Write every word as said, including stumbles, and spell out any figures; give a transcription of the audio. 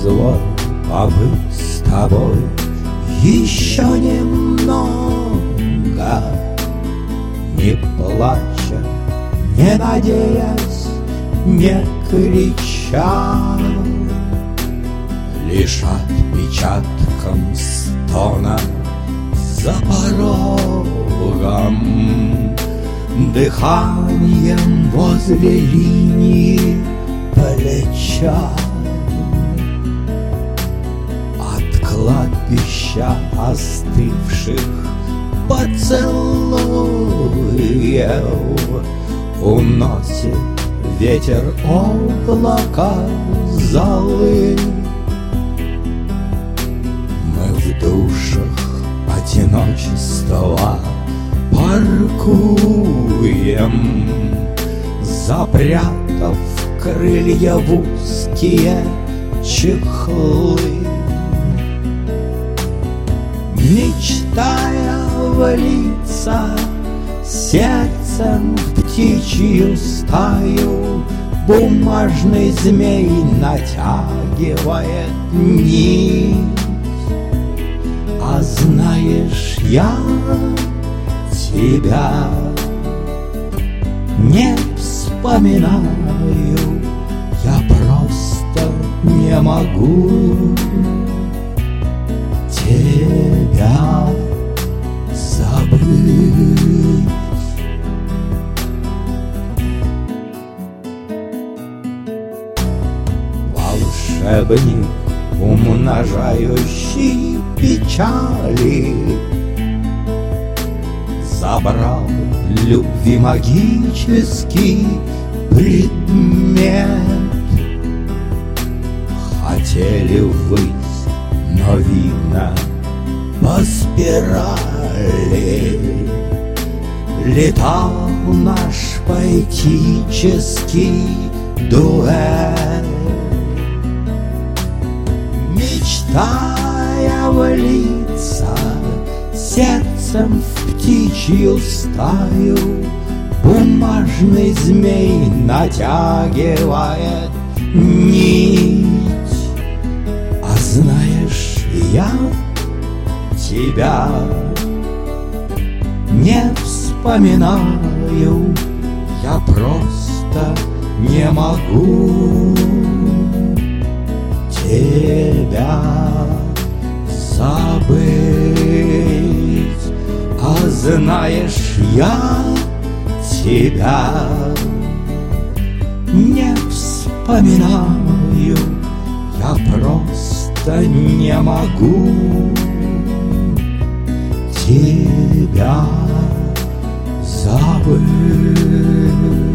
свой побыть с тобой еще немного, не плача, не надеясь, не крича, лишь отпечатком стона за порогом, дыханием возле линии плеча. От кладбища остывших поцелуев уносит ветер облака золы. Мы в душах одиночества паркуем, запрятав крылья в узкие чехлы, мечтая влиться сердцем в птичью стаю. Бумажный змей натягивает нить. А знаешь, я тебя не вспоминаю, я просто не могу тебя забыть. Волшебник, умножающий печали, забрал любви магический предмет. Хотели ввысь, но видно по спирали летал наш поэтический дуэт. Мечтая влиться сердцем в птичью стаю, бумажный змей натягивает нить. А знаешь, я тебя не вспоминаю, я просто не могу тебя забыть. А знаешь, я тебя не вспоминаю, я просто не могу тебя забыть.